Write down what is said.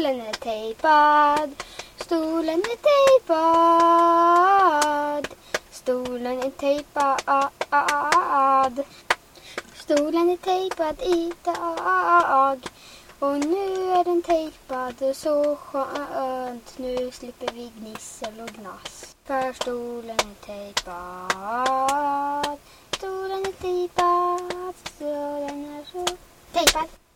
Stolen är tejpad. Stolen är tejpad. Stolen är tejpad. Stolen är tejpad idag. Och nu är den tejpad, så skönt. Nu slipper vi gnissel och gnass. För stolen är tejpad. Stolen är tejpad. Stolen är så tejpad.